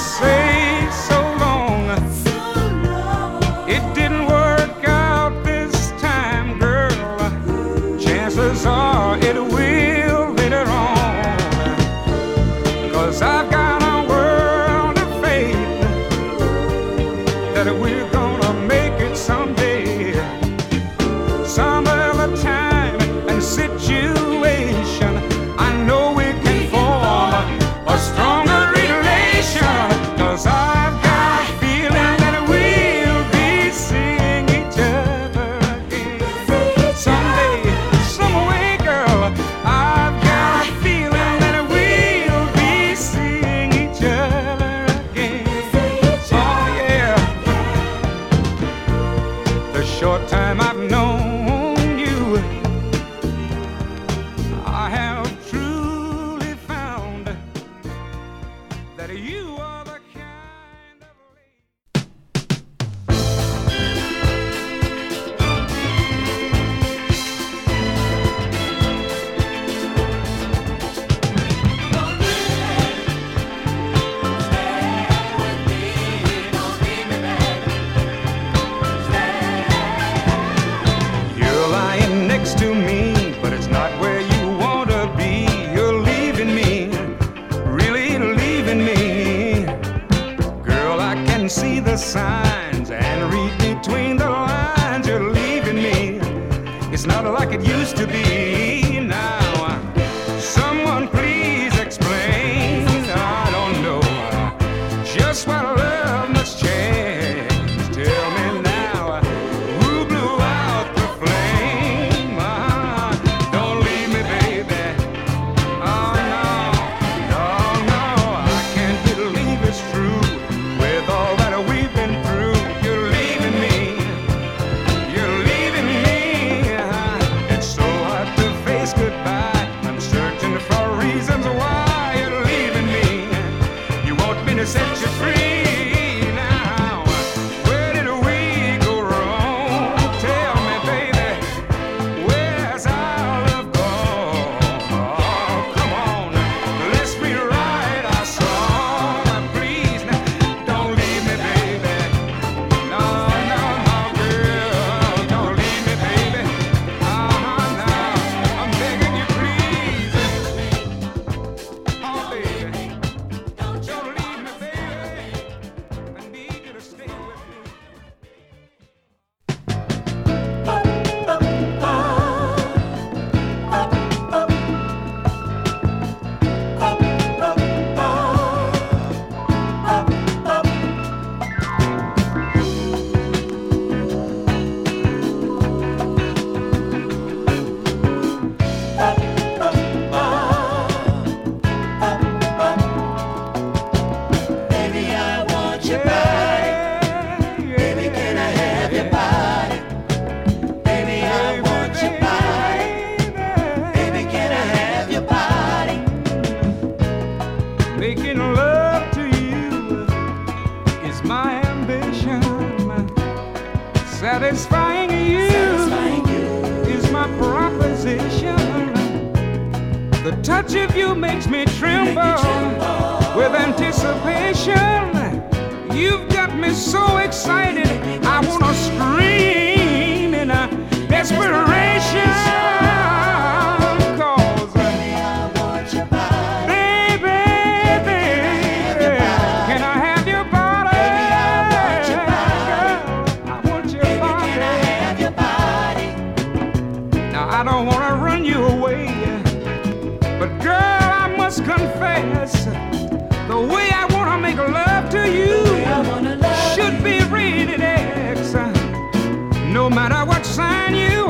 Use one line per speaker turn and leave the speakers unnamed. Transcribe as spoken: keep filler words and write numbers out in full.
say so long. It didn't work out this time, girl. Chances are it will later on. 'Cause I've got a world of faith that we're gonna make it someday. Some other time and situation, I know we can form a stronger relation. 'Cause I've got a feeling that we'll be seeing each other again someday, some way, girl. I've got a feeling that we'll be seeing each other again. Oh yeah. The short time I've known you, I have truly found that you are the kind of lady. You're lying next to me, but it's not where you want to be. You're leaving me, really leaving me. Girl, I can see the signs and read between the lines. You're leaving me. It's not like it used to be now. Someone please explain. I don't know just what love must change. Tell me now, who blew out the flame? Ah, don't leave me, baby. Oh no, no, no, I can't believe it's true. With all that we've been through, you're leaving me. You're leaving me. It's so hard to face goodbye. I'm searching for reasons why you're leaving me. You want me to set you free now. Where did we go wrong? Tell me, baby, where's our love gone? Oh, come on, let's rewrite our song. Please, now, don't leave me, baby. No, no, no, girl, don't leave me, baby. Uh-huh, now, I'm begging you, please. Oh, baby, don't leave me, baby. I need you to stay with me.
Baby, I want your body. Baby, can I have your body? Baby, I want your body. Baby, can I have your body?
Making love to you is my ambition. Satisfying you
Satisfying you.
is my proposition. The touch of you makes me tremble with anticipation. You've got me so excited, I wanna scream in a desperation. 'Cause
Baby, I want your body.
baby, baby, can I have your body?
Baby, I want your body.
I want your
Baby,
body.
can I have your body?
Now I don't wanna run you away, but girl, I must confess, the way I wanna make love to you
I wanna love
should be rated X. No matter what sign you